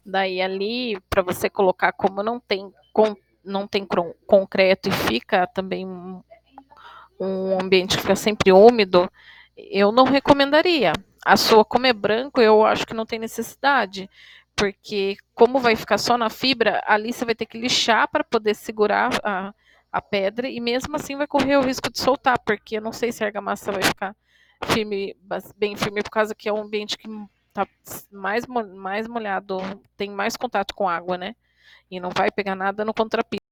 Daí ali, para você colocar, como não tem concreto e fica também um ambiente que fica sempre úmido, eu não recomendaria. A sua, como é branco, eu acho que não tem necessidade, porque como vai ficar só na fibra, ali você vai ter que lixar para poder segurar a pedra e mesmo assim vai correr o risco de soltar, porque eu não sei se a argamassa vai ficar firme, bem firme, por causa que é um ambiente que está mais molhado, tem mais contato com água, né? E não vai pegar nada no contrapiso.